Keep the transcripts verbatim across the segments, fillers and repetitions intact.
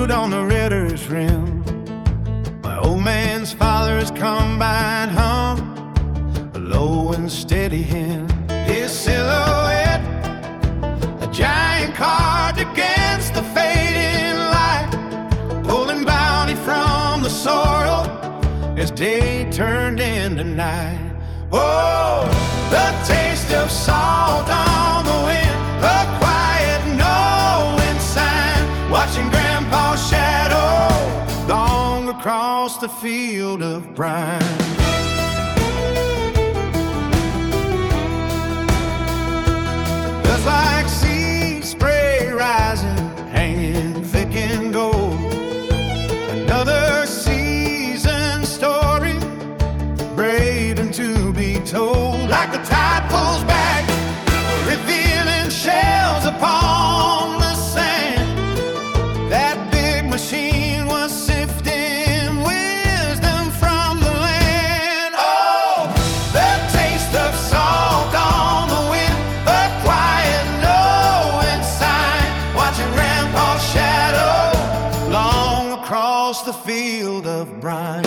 field on the Ritter's Rim. My old man's father's combine hum, a low and steady hymn. His silhouette, a giant card against the fading light, pulling bounty from the soil as day turned into night. Oh, the taste of salt on the wind, a quiet knowing sign, watching Grandpa's shadow long across the field of brine. Just like sea spray rising, hanging thick in gold, another season story, brave and to be told. Like the tide pulls back, revealing shells upon the sand, that big machine was sifting wisdom from the land. Oh, the taste of salt on the wind, a quiet knowing sign, watching Grandpa's shadow long across the field of brine.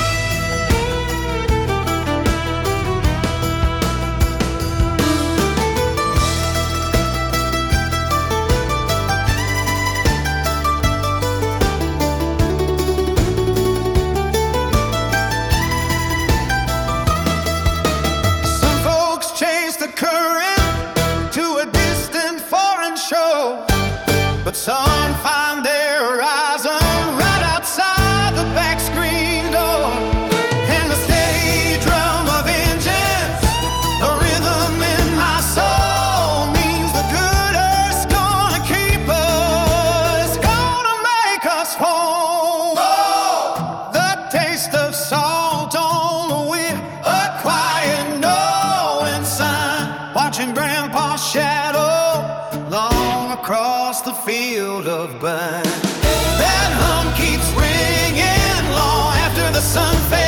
But some find their horizon right outside the back screen door. And the steady drum of engines, the rhythm in my soul, means the good earth's gonna keep us, gonna make us whole. Oh, the taste of salt on the wind, a quiet knowing sign, watching Grandpa's shadow long across the field of brine. That hum keeps ringing long after the sun fades.